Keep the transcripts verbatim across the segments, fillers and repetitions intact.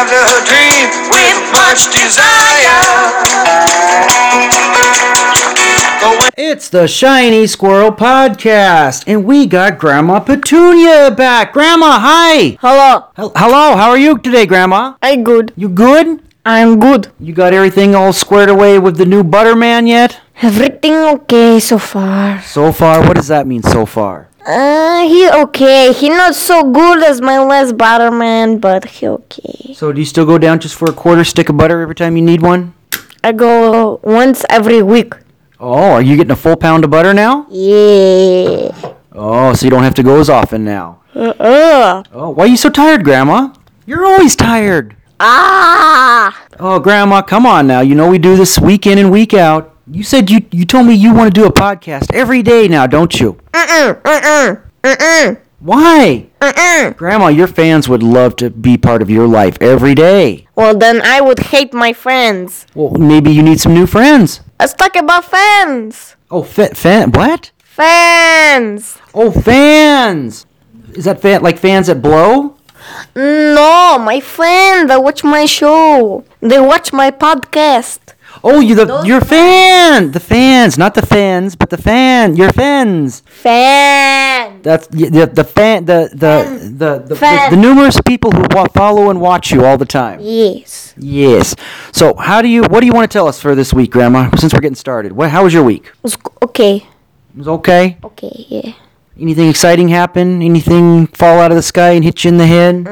have a dream with much desire. It's the Shiny Squirrel Podcast, and we got Grandma Petunia back. Grandma, hi. Hello. Hel- Hello, how are you today, Grandma? I'm good. You good? I'm good. You got everything all squared away with the new Butterman yet? Everything okay so far. So far? What does that mean, so far? Uh, he okay. He not so good as my last Butterman, but he okay. So do you still go down just for a quarter stick of butter every time you need one? I go once every week. Oh, are you getting a full pound of butter now? Yeah. Oh, so you don't have to go as often now. Uh-uh. Oh, why are you so tired, Grandma? You're always tired. Ah. Oh, Grandma, come on now. You know we do this week in and week out. You said you you told me you want to do a podcast every day now, don't you? Mm-mm. Mm-mm. Mm-mm. Why? Mm-mm. Grandma, your fans would love to be part of your life every day. Well, then I would hate my friends. Well, maybe you need some new friends. Let's talk about fans. Oh, fa- fan, what? Fans. Oh, fans. Is that fan, like fans that blow? No, my friend. They watch my show. They watch my podcast. Oh, you the Those your fan, the fans, not the fans, but the fan, your fans. Fan. That's the the, the fan, the the the the, the, Fan. the numerous people who wa- follow and watch you all the time. Yes. Yes. So, how do you? What do you want to tell us for this week, Grandma? Since we're getting started, what? How was your week? It's c- okay. It was okay. Okay, yeah. Anything exciting happen? Anything fall out of the sky and hit you in the head?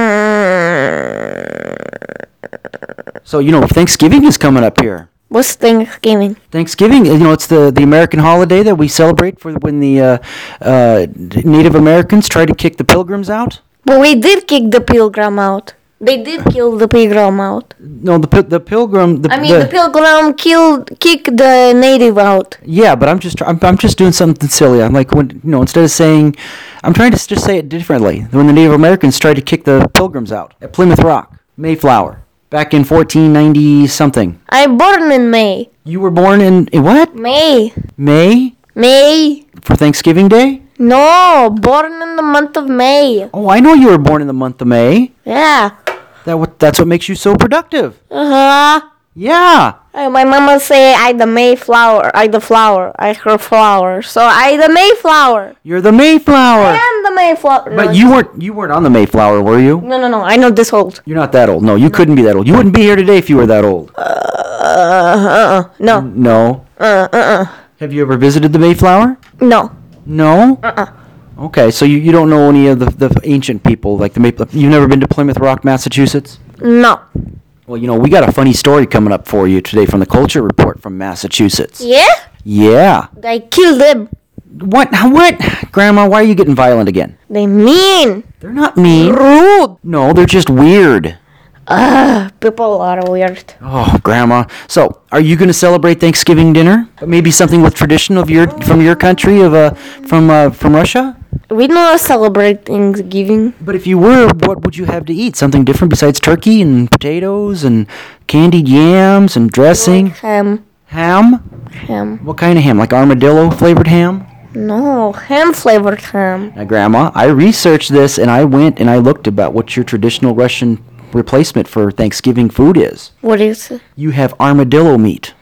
So, you know, Thanksgiving is coming up here. What's Thanksgiving? Thanksgiving, you know, it's the, the American holiday that we celebrate for when the uh, uh, Native Americans tried to kick the Pilgrims out. But we did kick the pilgrim out. They did kill the pilgrim out. No, the pi- the Pilgrim. The, I mean, the, pilgrim killed, kicked the native out. Yeah, but I'm just I'm, I'm just doing something silly. I'm like, when you know, instead of saying, I'm trying to s- just say it differently. When the Native Americans tried to kick the Pilgrims out at Plymouth Rock, Mayflower, back in fourteen ninety something. I'm born in May. You were born in, in what? May. May May. for Thanksgiving Day? No, born in the month of May. Oh, I know you were born in the month of May. Yeah. That what that's what makes you so productive. Uh-huh. Yeah. Uh, my mama say I the Mayflower. I the flower. I her flower. So I the Mayflower. You're the Mayflower. I am the Mayflower. No, But you weren't you weren't on the Mayflower, were you? No, no, no. I know this old. You're not that old. No, you couldn't be that old. You wouldn't be here today if you were that old. Uh, uh, no. No. Uh, uh, uh. Have you ever visited the Mayflower? No. No? Uh-uh. Okay, so you, you don't know any of the, the ancient people, like the Maple... You've never been to Plymouth Rock, Massachusetts? No. Well, you know, we got a funny story coming up for you today from the Culture Report from Massachusetts. Yeah? Yeah. I killed them. What? What? Grandma, why are you getting violent again? They mean. They're not mean. Rude. No, they're just weird. Ugh, people are weird. Oh, Grandma. So, are you going to celebrate Thanksgiving dinner? Maybe something with tradition of your from your country, of uh, from uh, from Russia? We don't celebrate Thanksgiving. But if you were, what would you have to eat? Something different besides turkey and potatoes and candied yams and dressing? Ham. Ham? Ham. What kind of ham? Like armadillo flavored ham? No, ham flavored ham. Now, Grandma, I researched this and I went and I looked about what your traditional Russian replacement for Thanksgiving food is. What is it? You have armadillo meat.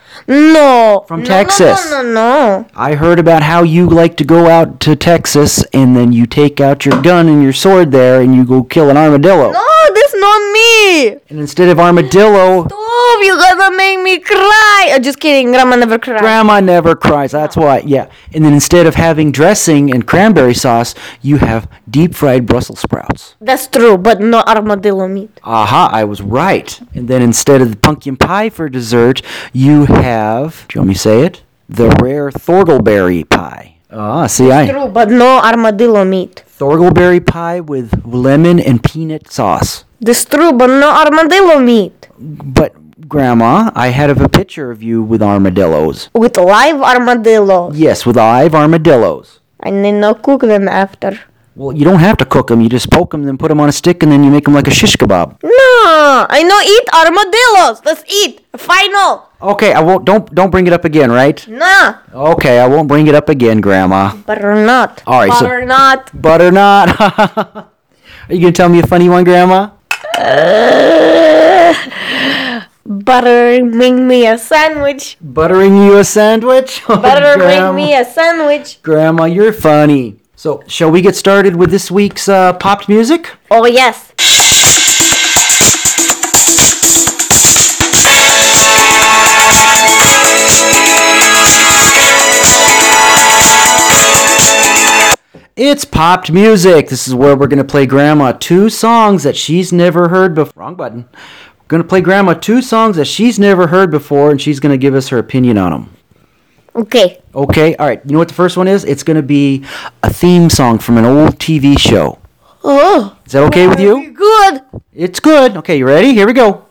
No. From no, Texas. No, no, no, no. I heard about how you like to go out to Texas and then you take out your gun and your sword there and you go kill an armadillo. No, that's not me. And instead of armadillo, Stop, you're gonna make me cry. Oh, just kidding, Grandma never cries. Grandma never cries. That's why, yeah. And then instead of having dressing and cranberry sauce, you have deep fried Brussels sprouts. That's true, but no armadillo meat. Aha, I was right. And then instead of the pumpkin pie for dessert, you have, do you want me to say it? The rare Thorgleberry pie. Ah, see, I... True, but no armadillo meat. Thorgleberry pie with lemon and peanut sauce. That's true, but no armadillo meat. But, Grandma, I had a picture of you with armadillos. With live armadillo. Yes, with live armadillos. I need to cook them after. Well, you don't have to cook them. You just poke them, then put them on a stick, and then you make them like a shish kebab. No, I know eat armadillos. Let's eat. Final. Okay, I won't. Don't don't bring it up again, right? Nah. Okay, I won't bring it up again, Grandma. Butter not. All right, so- Butter not. Butter not. Are you gonna tell me a funny one, Grandma? Uh, Buttering me a sandwich. Buttering you a sandwich? Oh, Buttering Grandma. me a sandwich. Grandma, you're funny. So, shall we get started with this week's uh, popped music? Oh, yes. It's popped music. This is where we're going to play Grandma two songs that she's never heard before. Wrong button. We're going to play Grandma two songs that she's never heard before, and she's going to give us her opinion on them. Okay. Okay, all right. You know what the first one is? It's going to be a theme song from an old T V show. Oh. Is that okay with you? Good. It's good. Okay, you ready? Here we go.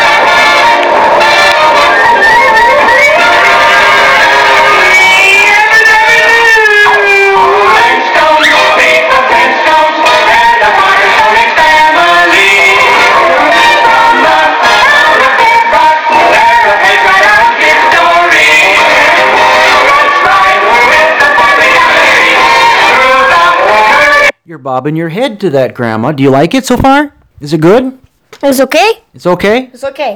You're bobbing your head to that, Grandma. Do you like it so far? Is it good? It's okay? It's okay? It's okay.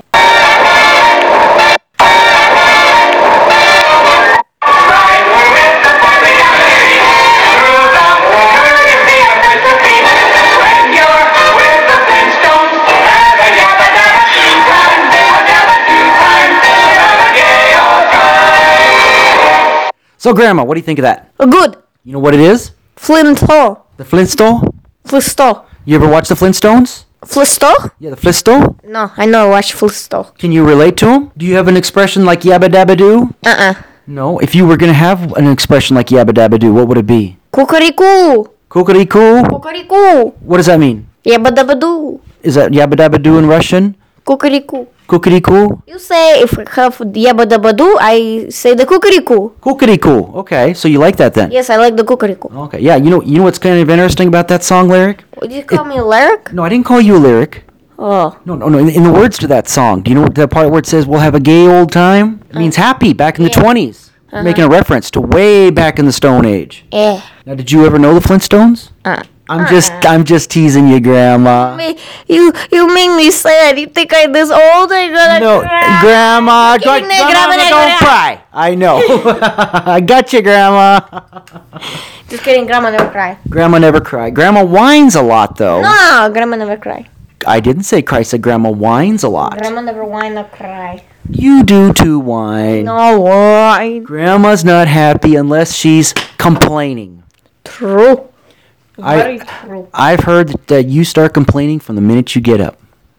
So, Grandma, what do you think of that? Good. You know what it is? Flintstone. The Flintstone? Flintstone. You ever watch the Flintstones? Flintstone? Yeah, the Flintstone? No, I know. Watch Flintstone. Can you relate to them? Do you have an expression like yabba dabba doo? Uh-uh. No. If you were going to have an expression like yabba dabba doo, what would it be? Cuckoo. Kukarikoo? Cuckoo. What does that mean? Yabba dabba doo. Is that yabba dabba doo in Russian? Cuckoo. Kukarikoo? You say if I have yabba dabba doo, I say the cuckoo. Kukarikoo. Okay, so you like that then? Yes, I like the cuckoo. Okay, yeah. You know, you know what's kind of interesting about that song lyric? Would you call me a lyric? No, I didn't call you a lyric. Oh. No, no, no. In, in the words to that song, do you know the part where it says "We'll have a gay old time"? It means happy back in the Yeah. twenties. Uh-huh. Making a reference to way back in the Stone Age. Eh. Now, did you ever know the Flintstones? Uh. I'm just, I'm just teasing you, Grandma. Me, you you make me sad. You think I'm this old? I'm gonna No, cry. Grandma, Kidding, don't, Grandma, Grandma, Grandma. don't cry. I know. I got you, Grandma. Just kidding. Grandma never cry. Grandma never cried. Grandma whines a lot, though. No, Grandma never cry. I didn't say cry. I said Grandma whines a lot. Grandma never whine or cry. You do too, whine. No whine. Grandma's not happy unless she's complaining. True. I- Very true. I've heard that, that you start complaining from the minute you get up.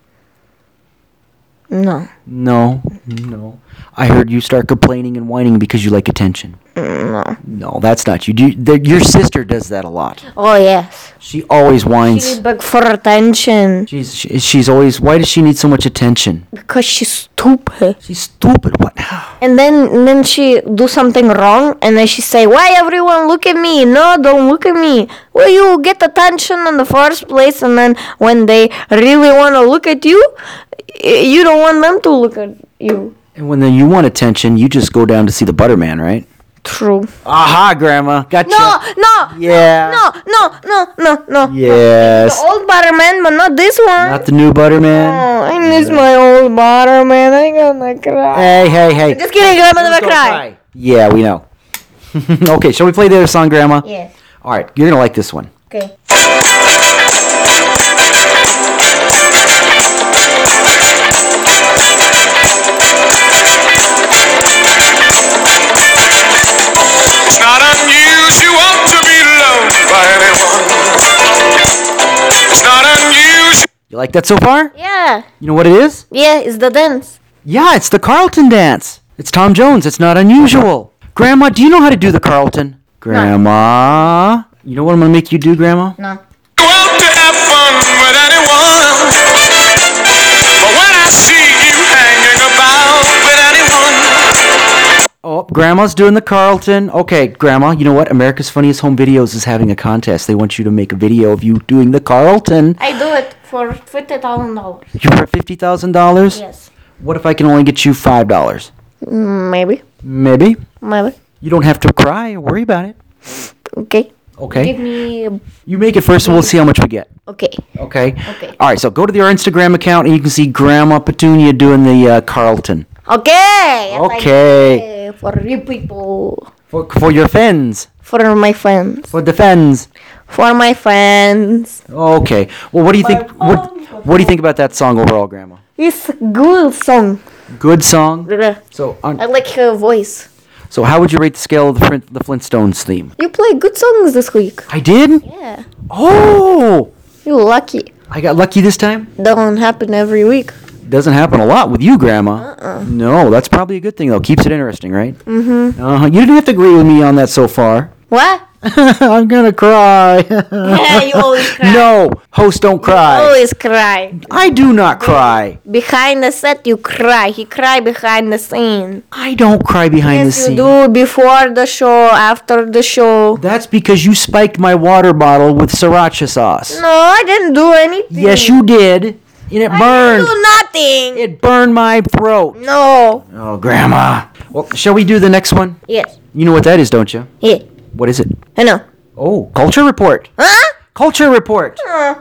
No. No, no. I heard you start complaining and whining because you like attention. No. No, that's not you. Do you the, your sister does that a lot. Oh yes. She always She whines. beg for attention She's she, she's always. Why does she need so much attention? because she's stupid. She's stupid. What? And then and then she do something wrong, and then she say, "Why everyone look at me? No, don't look at me. Well, you get attention in the first place, and then when they really want to look at you, y- you don't want them to look at you." And when then you want attention, you just go down to see the Butterman, right? True. Aha, Grandma. Gotcha. No, no, Yeah. no, no, no, no, no. Yes. The old Butterman, but not this one. Not the new Butterman. Oh, I miss my old Butterman. I'm gonna cry. Hey, hey, hey. Just kidding, Grandma never Don't cry. Yeah, we know. Okay, shall we play the other song, Grandma? Yes. All right, you're gonna like this one. Okay. It's not unusual to be loved by anyone. It's not unusual. You like that so far? Yeah. You know what it is? Yeah, it's the dance. Yeah, it's the Carlton dance. It's Tom Jones. It's not unusual. Grandma, do you know how to do the Carlton? Grandma. You know what I'm gonna make you do, Grandma? No. Go out to have fun with anyone. But when I see you hanging about with anyone, Oh, Grandma's doing the Carlton. Okay, Grandma, you know what? America's Funniest Home Videos is having a contest. They want you to make a video of you doing the Carlton. I do it for fifty thousand dollars. You for fifty thousand dollars? Yes. What if I can only get you five dollars? Mm, maybe. Maybe. Maybe. You don't have to cry or worry about it. Okay. Okay. Give me. You make it first, and we'll see how much we get. Okay. Okay. Okay. All right. So go to your Instagram account, and you can see Grandma Petunia doing the uh, Carlton. Okay. yes, I Okay. did. For you people. For for your friends. For my friends. For the friends. For my friends. Okay. Well, what do you think? What What do you think about that song overall, Grandma? It's a good song. Good song. I So on, like her voice. so how would you rate the scale of the Flint, the Flintstones theme? You play good songs this week. I did. Yeah. Oh, You lucky. I got lucky this time. Don't happen every week. Doesn't happen a lot with you, Grandma. Uh-uh. No, that's probably a good thing though. Keeps it interesting, right? Mm-hmm. Uh-huh. You didn't have to agree with me on that so far. What? I'm gonna cry. Yeah, you always cry. No, host, don't cry. Always cry. I do not cry. Behind the set, you cry. He cry behind the scene. I don't cry behind Yes, the you scene. do before the show, after the show. That's because you spiked my water bottle with sriracha sauce. No, I didn't do anything. Yes, you did. And it I burned. didn't do nothing. It burned my throat. No. Oh, Grandma. Well, shall we do the next one? Yes. You know what that is, don't you? Yeah. What is it? I know. Oh, culture report. Huh? Culture report. Uh,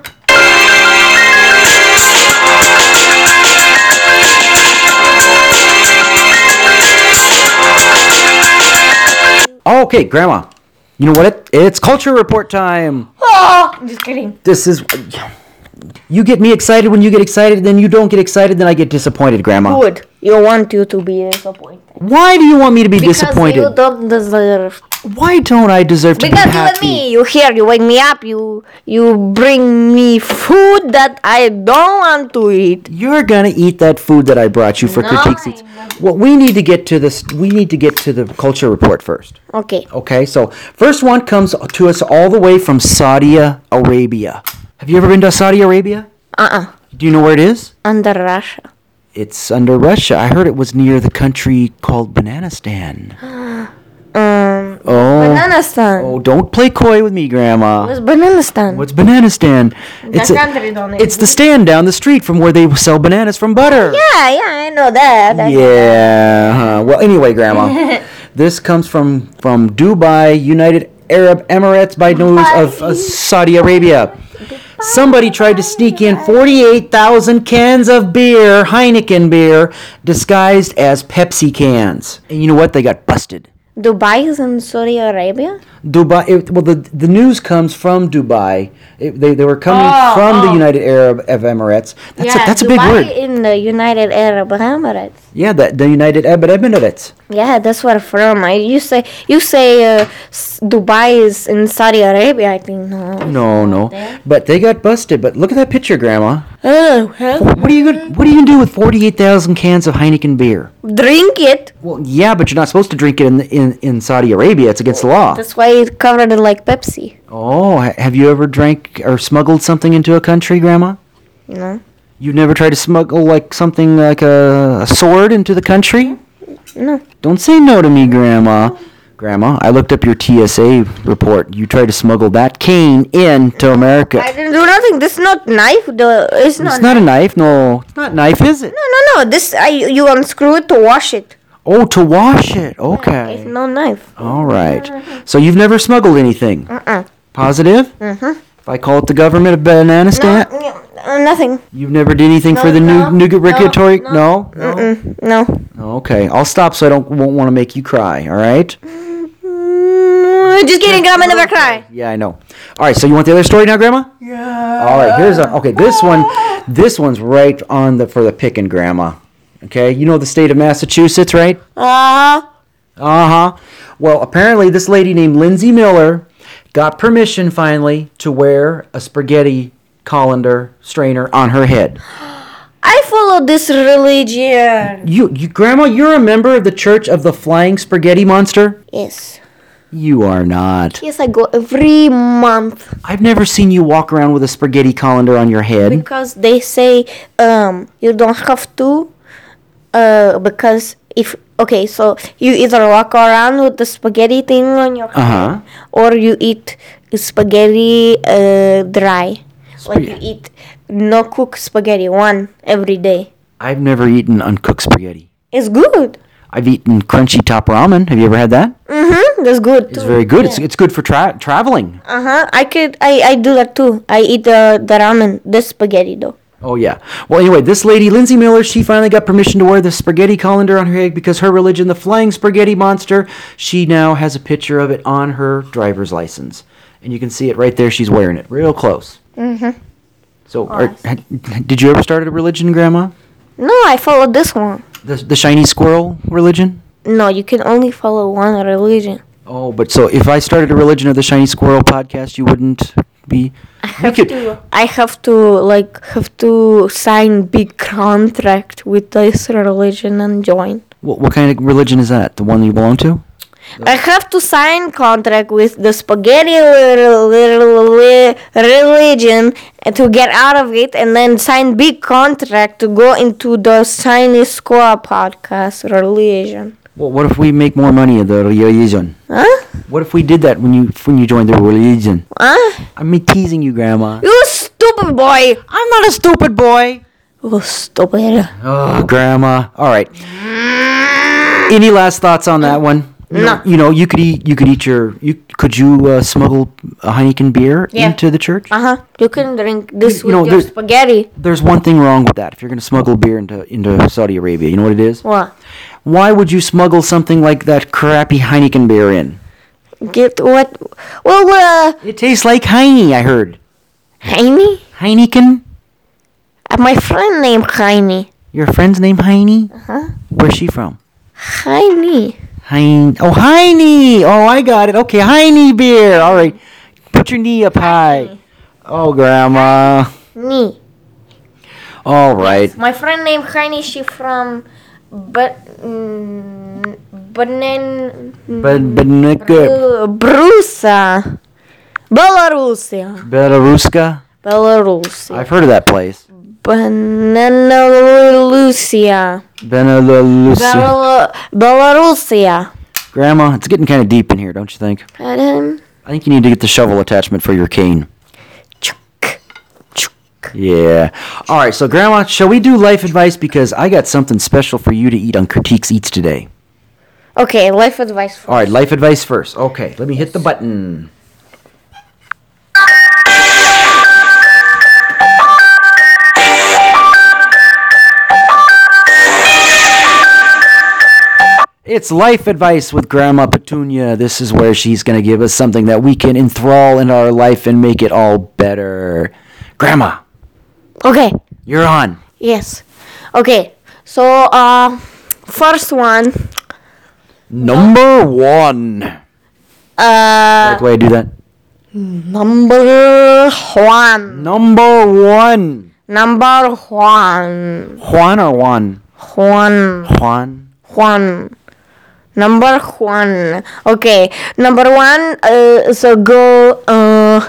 Okay, Grandma. You know what? It, it's culture report time. oh, just kidding. This is. You get me excited when you get excited, then you don't get excited, then I get disappointed, Grandma. Good. You want you to be disappointed. Why do you want me to be Because disappointed? you don't deserve. Why don't I deserve to Because be you happy? and me, you here, you wake me up, you you bring me food that I don't want to eat. You're gonna eat that food that I brought you for No, critique I'm seats. Well, we need to get to this. We need to get to the culture report first. Okay. Okay, so first one comes to us all the way from Saudi Arabia. Have you ever been to Saudi Arabia? Uh-uh. Do you know where it is? Under Russia. It's under Russia. I heard it was near the country called Bananistan. Um, Oh. Bananistan. Oh, don't play coy with me, Grandma. What's Bananistan? What's Bananistan? It's the a- country don't It's the stand down the street from where they sell bananas from butter. Yeah, yeah, I know that. I- Yeah. huh. Well, anyway, Grandma, this comes from from Dubai, United Arab Emirates, by news of uh, Saudi Arabia. Somebody tried to sneak in forty-eight thousand cans of beer, Heineken beer, disguised as Pepsi cans. And you know what? They got busted. Dubai is in Saudi Arabia? Dubai. It, well, the the news comes from Dubai. It, they they were coming Oh, from the oh. United Arab of Emirates. That's yeah, a, that's Dubai a big word. in the United Arab Emirates. Yeah, the the United Arab Emirates. Yeah, that's where from. I you say you say uh, s- Dubai is in Saudi Arabia. I think no. No, no. there. But they got busted. But look at that picture, Grandma. Oh, huh? What are you gonna What are you gonna do with forty-eight thousand cans of Heineken beer? Drink it. Well, yeah, but you're not supposed to drink it in in, in Saudi Arabia. It's against the law. That's why it covered it like Pepsi. Oh, ha- have you ever drank or smuggled something into a country, Grandma? No. You've never tried to smuggle like something like a, a sword into the country? No. Don't say no to me, Grandma. Grandma, I looked up your T S A report. You tried to smuggle that cane into America. I didn't do nothing. This is not knife. The it's not. It's not a knife. No, it's not a knife, is it? No, no, no. This I you unscrew it to wash it. Oh, to wash it. It's Okay. no knife. All right. So you've never smuggled anything? Uh-uh. Positive? Mhm. If I call it the government of Bananistan, No, yeah, uh, nothing. you've never did anything for No, the new no, new no, regulatory? no. No. No. Mm-mm. No. Okay. I'll stop so I don't won't want to make you cry. All right. Mm, just kidding. I'm never cry. Yeah, I know. All right. So you want the other story now, Grandma? Yeah. All right. Here's a, okay. This one, this one's right on the for the picking, Grandma. Okay. You know the state of Massachusetts, right? Uh Uh huh. Well, apparently this lady named Lindsay Miller got permission finally to wear a spaghetti colander strainer on her head. I follow this religion. You, you, Grandma, you're a member of the Church of the Flying Spaghetti Monster? Yes. You are not. Yes, I go every month I've never seen you walk around with a spaghetti colander on your head. because they say um you don't have to uh because if okay so you either walk around with the spaghetti thing on your Uh-huh. head or you eat spaghetti uh dry like you Spag- eat no cook spaghetti one every day. I've never eaten uncooked spaghetti. It's good. I've eaten crunchy top ramen. Have you ever had that? Mm-hmm. That's good It's too. very good. Yeah. It's it's good for tra- traveling. Uh-huh. I could I, I do that too. I eat the, the ramen, the spaghetti though. Oh yeah. Well, anyway, this lady, Lindsay Miller, she finally got permission to wear the spaghetti colander on her egg because her religion, the Flying Spaghetti Monster, she now has a picture of it on her driver's license, and you can see it right there. She's wearing it real close. Mm-hmm. So, are, had, did you ever start a religion, Grandma? No, I followed this one. The the shiny squirrel religion? No, you can only follow one religion. Oh, but so if I started a religion of the shiny squirrel podcast, you wouldn't be. I We have could. to I have to like have to sign big contract with this religion and join. What, what kind of religion is that? The one you belong to? I have to sign contract with the spaghetti little, little, li- religion and to get out of it, and then sign big contract to go into the Shiny Squirrel podcast religion. Well, what if we make more money in the religion? Huh? What if we did that when you when you joined the religion? Huh? I'm teasing you, Grandma. You stupid boy! I'm not a stupid boy. You stupid. Oh, Grandma. All right. Any last thoughts on that one? You know, No. You know, you could eat. You could eat your. You could you uh, smuggle a Heineken beer Yeah. into the church? Uh huh. You can drink this You with know, your there's- spaghetti. There's one thing wrong with that. If you're going to smuggle beer into into Saudi Arabia, you know what it is? What? Why would you smuggle something like that crappy Heineken beer in? Get what? Well, uh, It tastes like Heine, I heard. Heine? Heineken? Uh, my friend named Heine. Your friend's name Heine? Uh-huh. Where's she from? Heine. Heine. Oh, Heine. Oh, I got it. Okay, Heine beer. All right. Put your knee up high. Oh, Grandma. Me. All right. My friend named Heine, she from but mm, Banen But but not good. uh, Brusa. Belarusia. Belaruska. Belarusia. I've heard of that place. Belarusia. Belarusia. Bel- Belarusia. Grandma, it's getting kind of deep in here, don't you think? Adam. I think you need to get the shovel attachment for your cane. Yeah. All right, so Grandma, shall we do life advice? Because I got something special for you to eat on Critiques Eats today. Okay, life advice. For All right, life advice first. Okay, let me hit the button. It's life advice with Grandma Petunia. This is where she's going to give us something that we can enthrall in our life and make it all better. Grandma, Okay. you're on. Yes. Okay. So, uh, first one. Number one. Uh, Like the way I do that? number one. Number one. Number one. Juan or Juan? Juan. Juan. Juan. Number one. Okay. Number one. Uh, so go. Uh.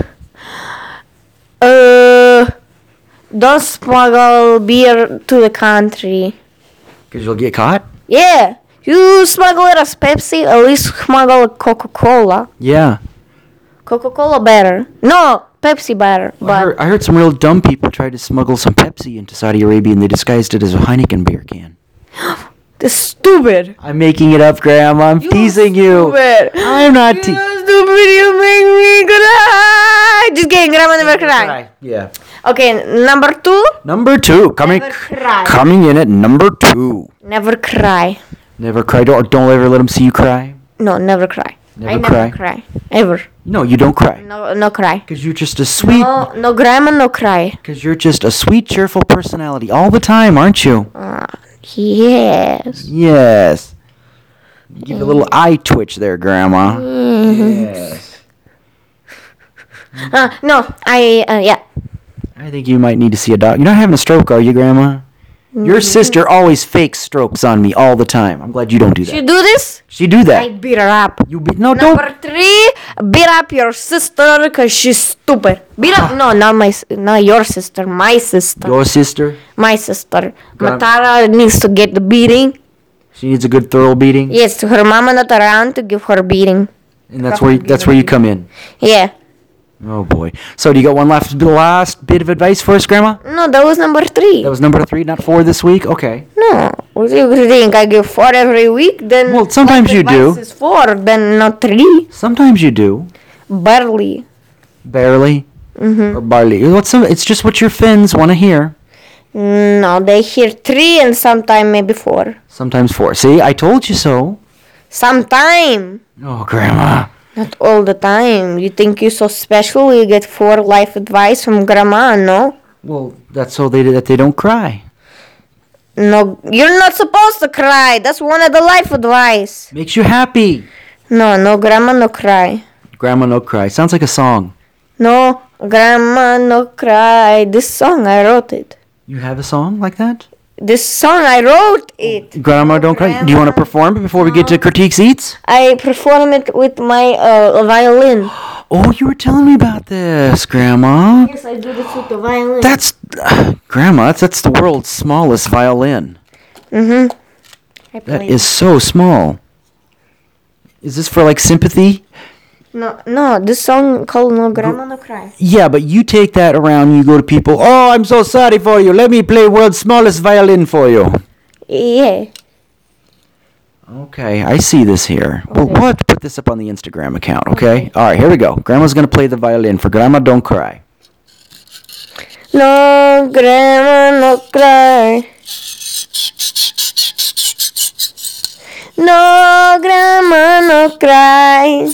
Uh. Don't smuggle beer to the country. Because you'll get caught? Yeah. You smuggle it as Pepsi, at least smuggle Coca-Cola. Yeah. Coca-Cola better. No, Pepsi better. I But heard, I heard some real dumb people tried to smuggle some Pepsi into Saudi Arabia and they disguised it as a Heineken beer can. the stupid. I'm making it up, Grandma. I'm teasing you. Stupid. I'm not You teasing. stupid. You make me cry. Just kidding. Grandma never cry. Yeah. Okay, number two. Number two. Coming, Never cry. coming in at number two. Never cry. Never cry. Don't, don't ever let them see you cry. No, never cry. Never I cry? never cry. Ever. No, you don't cry. No, no cry. Because you're just a sweet... No, no grandma, no cry. Because you're just a sweet, cheerful personality all the time, aren't you? Uh, yes. Yes. You give a little eye twitch there, Grandma. Yes. Uh, no, I, uh, yeah. I think you might need to see a doc. You're not having a stroke, are you, Grandma? Your sister always fakes strokes on me all the time. I'm glad you don't do She that. do this? She do I that. beat her up. You be, no, don't. Number three, beat up your sister because she's stupid. Beat up, no, not my, s- not your sister, my sister. Your sister, My sister. Got- Matara needs to get the beating. she needs a good thorough beating, Yes, her mama not around to give her beating. and that's where you, that's where you come in. Yeah. Oh boy. So do you got one last last bit of advice for us, Grandma? No, that was number three. That was number three, not four this week. Okay. No, what do you think? I give four every week? Then Well, sometimes life you do. advice is four, then not three. Sometimes you do. Barely. Barely. Mm-hmm. Or barley. What's some? It's just what your fins want to hear. No, they hear three and sometime maybe four. Sometimes four. See, I told you so. Sometime. Oh, Grandma. Not all the time. You think you're so special? You get four life advice from grandma, no? Well, that's so they that they don't cry. No, you're not supposed to cry. That's one of the life advice. Makes you happy. No, no, grandma, no cry. Grandma no cry. Sounds like a song. No, grandma, no cry. This song, I wrote it. You have a song like that? This song, I wrote it. Grandma don't cry. Do you want to perform it before we get to critiques eats? I perform it with my uh, violin. Oh, you were telling me about this, Grandma. Yes, I do this with the violin. That's uh, Grandma. That's that's the world's smallest violin. Mm-hmm. I That play. is so small. Is this for like sympathy? No, no, this song called No Grandma, No Cry. Yeah, but you take that around. You go to people. Oh, I'm so sorry for you. Let me play world's smallest violin for you. Yeah. Okay, I see this here. Well, Okay. we'll have to put this up on the Instagram account, okay? All right, here we go. Grandma's going to play the violin for Grandma Don't Cry. No Grandma, no cry. No Grandma, no cry.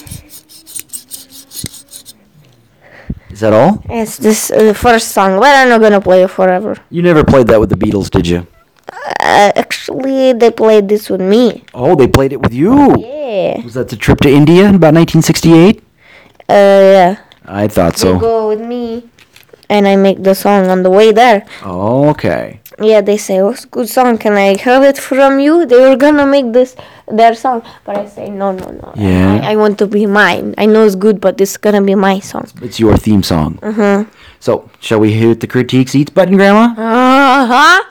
Is that all? It's this uh, first song, but I'm not gonna play it forever. You never played that with the Beatles, did you? Uh, actually, they played this with me. Oh, they played it with you. Yeah. Was that the trip to India in about nineteen sixty-eight? Uh, yeah. I thought They so. go with me, and I make the song on the way there. Okay. Yeah, they say, "Oh, it's a good song. Can I have it from you?" They were gonna make this their song, but I say, "No, no, no. Yeah. I, I want to be mine. I know it's good, but it's gonna be my song." It's your theme song. Uh-huh. So, shall we hit the critiques eats button, Grandma? Uh-huh.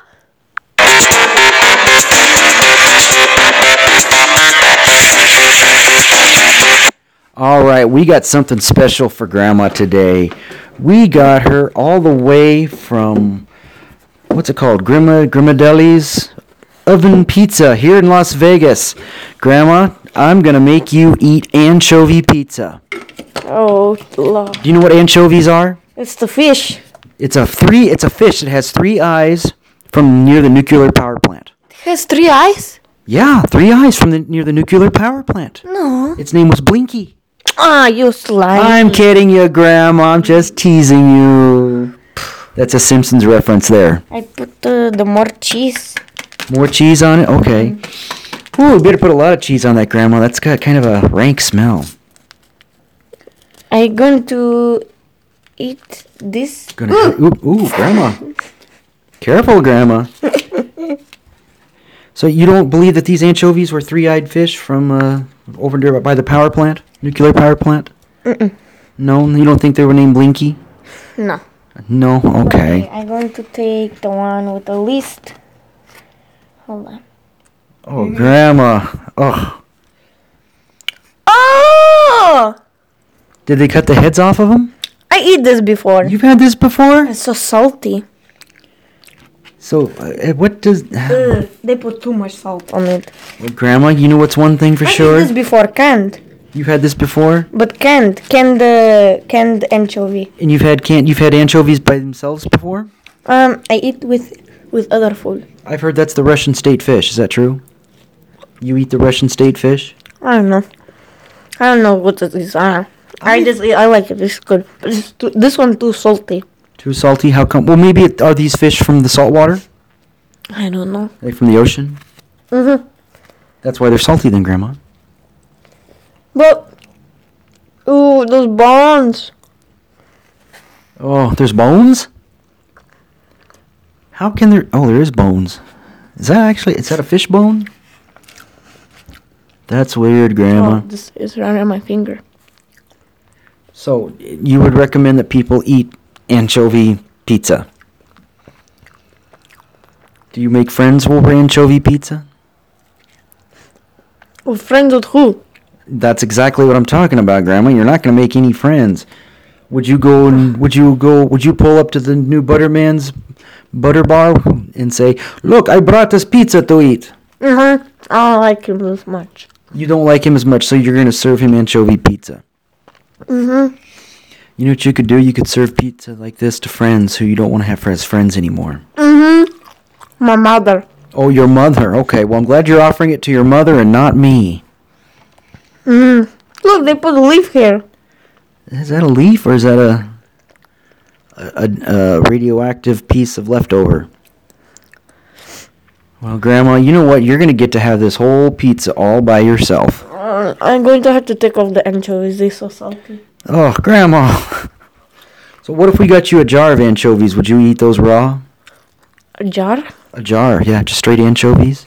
All right, we got something special for Grandma today. We got her all the way from, what's it called? Grima, Grimadelli's Oven Pizza here in Las Vegas. Grandma, I'm going to make you eat anchovy pizza. Oh, Lord. Do you know what anchovies are? It's the fish. It's a three. It's a fish that has three eyes from near the nuclear power plant. It has three eyes? Yeah, three eyes from the near the nuclear power plant. No. Its name was Blinky. Ah, you slime. I'm kidding you, Grandma. I'm just teasing you. That's a Simpsons reference there. I put uh, the more cheese. More cheese on it? Okay. Ooh, we better put a lot of cheese on that, Grandma. That's got kind of a rank smell. I'm going to eat this. Gonna, ooh, ooh, Grandma. Careful, Grandma. So you don't believe that these anchovies were three-eyed fish from uh, over there by the power plant? Nuclear power plant? Mm-mm. No? You don't think they were named Blinky? No. No? Okay. I'm going to take the one with the least. Hold on. Oh, Grandma. Oh. Oh! Did they cut the heads off of them? I eat this before. You've had this before? It's so salty. So, uh, what does... Ugh, they put too much salt on it. Well, Grandma, you know what's one thing for I sure? eat this before canned, You've had this before? but canned, canned, uh, canned anchovy. And you've had can you've had anchovies by themselves before? Um, I eat with with other food. I've heard that's the Russian state fish. Is that true? You eat the Russian state fish? I don't know. I don't know what it is. I, I just I like it. It's good. But it's too, this one too salty. Too salty? How come? Well, maybe it, are these fish from the salt water? I don't know. Like from the ocean? Mhm. That's why they're salty then, Grandma. But ooh, those bones. Oh, there's bones? How can there... Oh, there is bones. Is that actually... Is that a fish bone? That's weird, Grandma. Oh, this is around my finger. So, you would recommend that people eat anchovy pizza? Do you make friends over anchovy pizza? Well, friends with who? That's exactly what I'm talking about, Grandma. You're not going to make any friends. Would you go and would you go? Would you pull up to the new Butterman's Butter Bar and say, "Look, I brought this pizza to eat"? Mm-hmm. I don't like him as much. You don't like him as much, so you're gonna serve him anchovy pizza. Mm-hmm. You know what you could do? You could serve pizza like this to friends who you don't want to have as friends anymore. Mm-hmm. My mother. Oh, your mother. Okay, well, I'm glad you're offering it to your mother and not me. Mm-hmm. Look, they put a leaf here. Is that a leaf or is that a a, a radioactive piece of leftover? Well, Grandma, you know what? You're going to get to have this whole pizza all by yourself. Uh, I'm going to have to take off the anchovies. They're so salty. Oh, Grandma. So what if we got you a jar of anchovies? Would you eat those raw? A jar? A jar, yeah, just straight anchovies.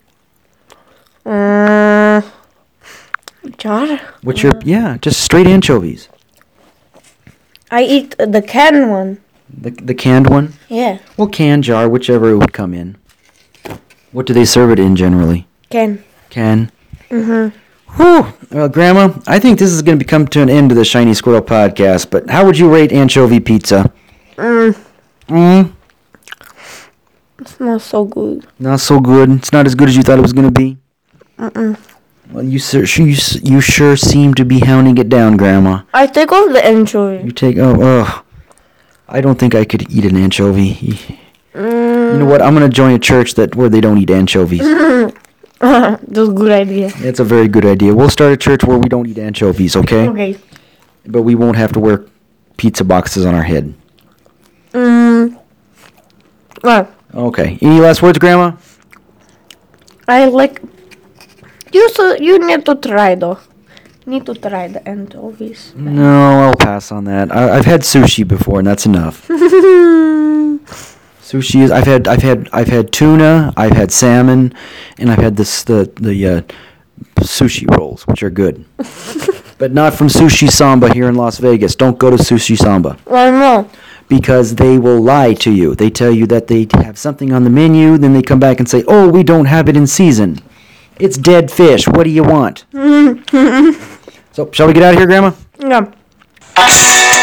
Uh, jar? What's your, yeah, just straight anchovies. I eat the canned one. The the canned one? Yeah, Well, can, jar, whichever it would come in. What do they serve it in generally? can. Can. Mm-hmm. Whew. Well, Grandma, I think this is going to come to an end to the Shiny Squirrel podcast, but how would you rate anchovy pizza? Mm, Mm, it's not so good. not so good. It's not as good as you thought it was going to be. Mm-mm. Well, you, sir, you, s- you sure seem to be hounding it down, Grandma. I take off the anchovy. You take, oh, oh. I don't think I could eat an anchovy. Mm. You know what? I'm going to join a church that where they don't eat anchovies. That's a good idea. It's a very good idea. We'll start a church where we don't eat anchovies, okay? Okay. But we won't have to wear pizza boxes on our head. Mm. Well, Okay. Any last words, Grandma? I like. You so you need to try though. Need to try the anchovies. No, I'll pass on that. I, I've had sushi before, and that's enough. Sushi is. I've had. I've had. I've had tuna. I've had salmon, and I've had this the the uh, sushi rolls, which are good, but not from Sushi Samba here in Las Vegas. Don't go to Sushi Samba Why no? because they will lie to you. They tell you that they have something on the menu, then they come back and say, "Oh, we don't have it in season. It's dead fish. What do you want?" So, shall we get out of here, Grandma? Yeah.